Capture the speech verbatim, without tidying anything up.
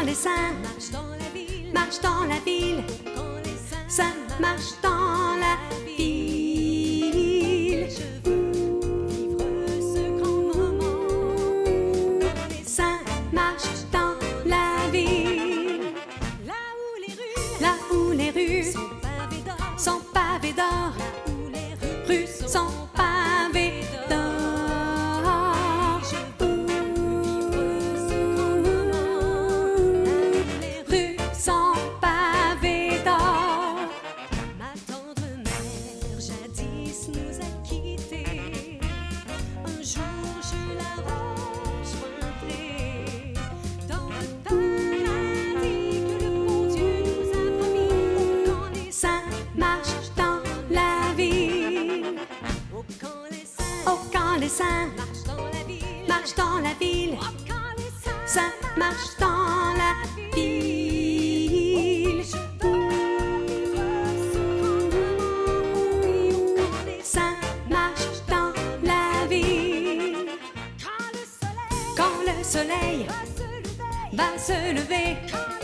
les saints marchent dans la ville, marchent dans la ville, quand les saints saints marchent dans la ville. je veux vivre ce grand moment, quand les Saints marchent dans la ville, là où les rues là où les rues sont pavées d'or, sont pavées d'or, là où les rues sont pavées d'or. je veux vivre ce grand moment, là où les rues Rues sont pavées d'or. Ma tendre mère jadis nous a quittés. Un jour je la rejoindrai dans le paradis que le bon Dieu nous a promis. Quand les Saints marchent dans la ville, oh, quand les saints oh quand les saints marchent dans la ville, marchent dans la ville, oh, quand les saints saints marchent dans la ville. je veux vivre ce grand moment. Oui, oh, quand les Saints marchent dans la ville, quand le soleil quand le soleil va se lever, va se lever, quand